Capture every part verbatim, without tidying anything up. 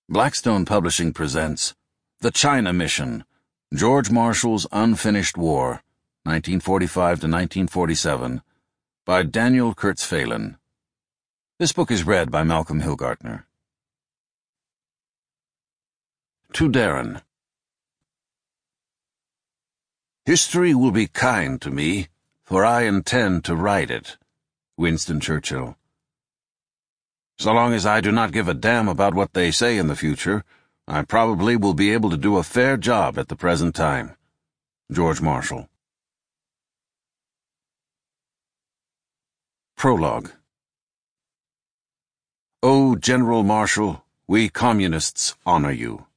Blackstone Publishing presents The China Mission, George Marshall's Unfinished War, nineteen forty-five to nineteen forty-seven, by Daniel Kurtz Phelan. This book is read by Malcolm Hilgartner. To Darren. History will be kind to me, for I intend to write it. Winston Churchill. So long as I do not give a damn about what they say in the future, I probably will be able to do a fair job at the present time. George Marshall. Prologue. O General Marshall, we Communists honor you.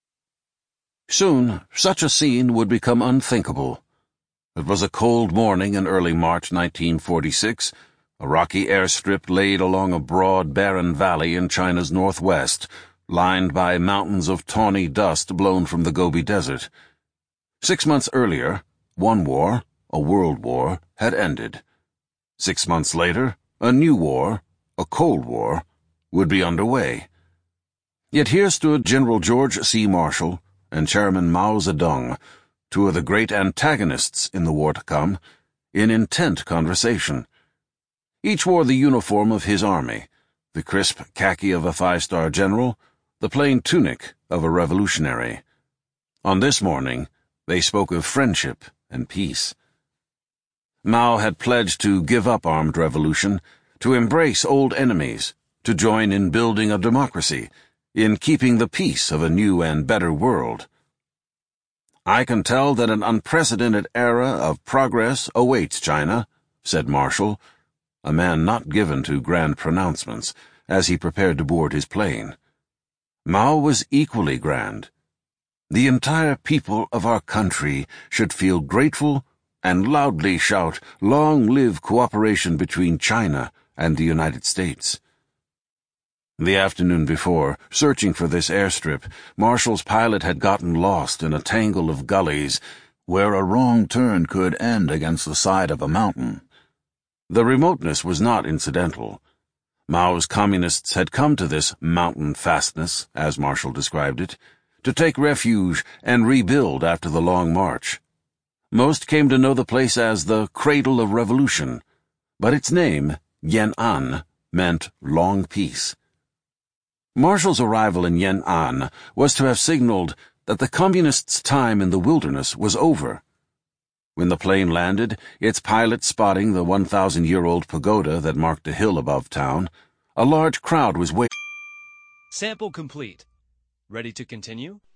Soon, such a scene would become unthinkable. It was a cold morning in early March nineteen forty-six, a rocky airstrip laid along a broad, barren valley in China's northwest, lined by mountains of tawny dust blown from the Gobi Desert. Six months earlier, one war, a world war, had ended. Six months later, a new war, a Cold War, would be underway. Yet here stood General George C. Marshall and Chairman Mao Zedong, two of the great antagonists in the war to come, in intent conversation. Each wore the uniform of his army, the crisp khaki of a five-star general, the plain tunic of a revolutionary. On this morning, they spoke of friendship and peace. Mao had pledged to give up armed revolution, to embrace old enemies, to join in building a democracy, in keeping the peace of a new and better world. I can tell that an unprecedented era of progress awaits China, said Marshall, a man not given to grand pronouncements, as he prepared to board his plane. Mao was equally grand. The entire people of our country should feel grateful and loudly shout, "Long live cooperation between China and the United States." The afternoon before, searching for this airstrip, Marshall's pilot had gotten lost in a tangle of gullies where a wrong turn could end against the side of a mountain. The remoteness was not incidental. Mao's communists had come to this mountain fastness, as Marshall described it, to take refuge and rebuild after the long march. Most came to know the place as the Cradle of Revolution, but its name, Yan'an, meant long peace. Marshall's arrival in Yan'an was to have signaled that the communists' time in the wilderness was over. When the plane landed, its pilot spotting the one thousand year old pagoda that marked a hill above town, a large crowd was waiting. Sample complete. Ready to continue?